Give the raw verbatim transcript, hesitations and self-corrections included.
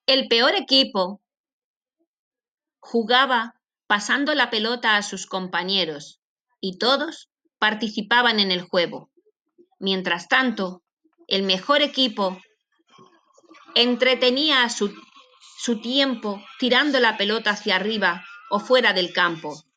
El peor equipo jugaba pasando la pelota a sus compañeros y todos participaban en el juego. Mientras tanto, el mejor equipo entretenía su, su tiempo tirando la pelota hacia arriba o fuera del campo.